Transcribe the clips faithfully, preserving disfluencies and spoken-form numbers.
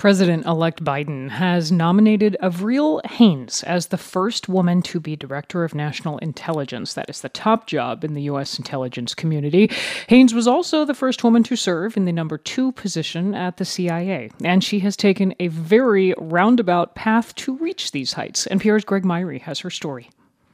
President-elect Biden has nominated Avril Haines as the first woman to be Director of National Intelligence. That is the top job in the U S intelligence community. Haines was also the first woman to serve in the number two position at the C I A, and she has taken a very roundabout path to reach these heights. N P R's Greg Myrie has her story.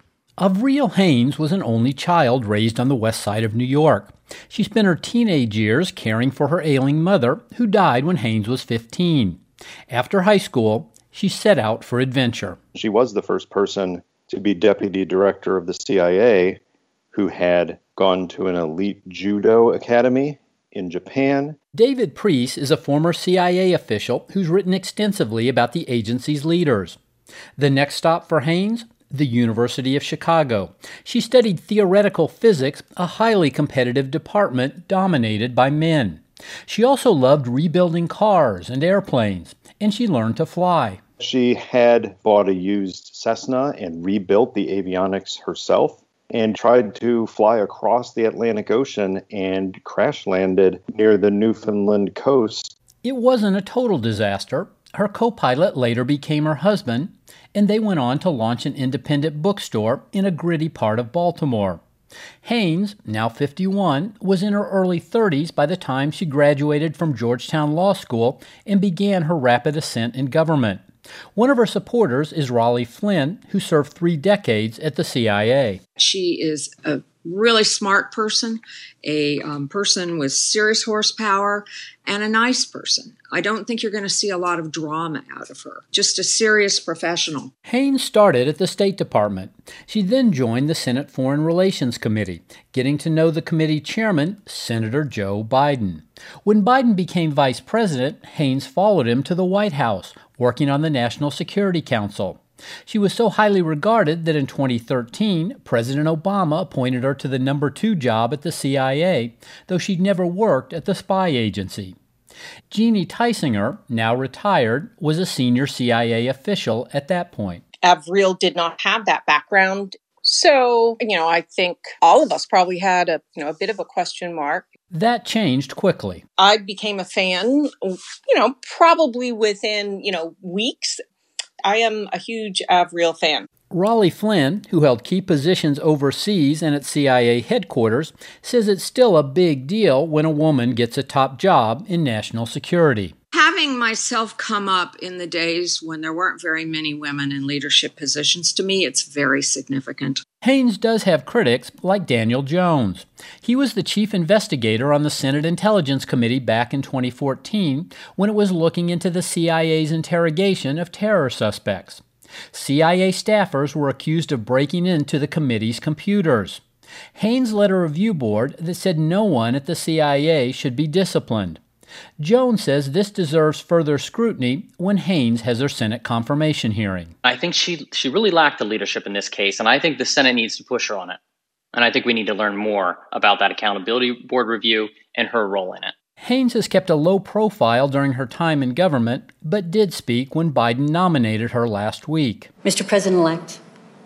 Avril Haines was an only child raised on the west side of New York. She spent her teenage years caring for her ailing mother, who died when Haines was fifteen. After high school, she set out for adventure. She was the first person to be deputy director of the C I A who had gone to an elite judo academy in Japan. David Priest is a former C I A official who's written extensively about the agency's leaders. The next stop for Haines? The University of Chicago. She studied theoretical physics, a highly competitive department dominated by men. She also loved rebuilding cars and airplanes, and she learned to fly. She had bought a used Cessna and rebuilt the avionics herself and tried to fly across the Atlantic Ocean and crash landed near the Newfoundland coast. It wasn't a total disaster. Her co-pilot later became her husband, and they went on to launch an independent bookstore in a gritty part of Baltimore. Haines, now fifty-one, was in her early thirties by the time she graduated from Georgetown Law School and began her rapid ascent in government. One of her supporters is Raleigh Flynn, who served three decades at the C I A. She is a really smart person, a um, person with serious horsepower, and a nice person. I don't think you're going to see a lot of drama out of her. Just a serious professional. Haines started at the State Department. She then joined the Senate Foreign Relations Committee, getting to know the committee chairman, Senator Joe Biden. When Biden became vice president, Haines followed him to the White House, working on the National Security Council. She was so highly regarded that in twenty thirteen, President Obama appointed her to the number two job at the C I A, though she'd never worked at the spy agency. Jeannie Tysinger, now retired, was a senior C I A official at that point. Avril did not have that background. So, you know, I think all of us probably had a, you know, a bit of a question mark. That changed quickly. I became a fan, you know, probably within, you know, weeks. I am a huge Avril fan. Raleigh Flynn, who held key positions overseas and at C I A headquarters, says it's still a big deal when a woman gets a top job in national security. Having myself come up in the days when there weren't very many women in leadership positions, to me, it's very significant. Haines does have critics like Daniel Jones. He was the chief investigator on the Senate Intelligence Committee back in twenty fourteen when it was looking into the C I A's interrogation of terror suspects. C I A staffers were accused of breaking into the committee's computers. Haines led a review board that said no one at the C I A should be disciplined. Jones says this deserves further scrutiny when Haines has her Senate confirmation hearing. I think she she really lacked the leadership in this case, and I think the Senate needs to push her on it. And I think we need to learn more about that accountability board review and her role in it. Haines has kept a low profile during her time in government, but did speak when Biden nominated her last week. Mister President-elect,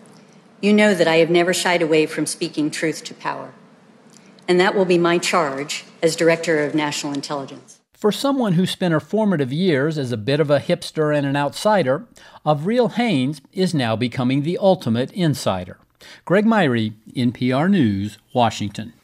you know that I have never shied away from speaking truth to power, and that will be my charge as Director of National Intelligence. For someone who spent her formative years as a bit of a hipster and an outsider, Avril Haines is now becoming the ultimate insider. Greg Myrie, N P R News, Washington.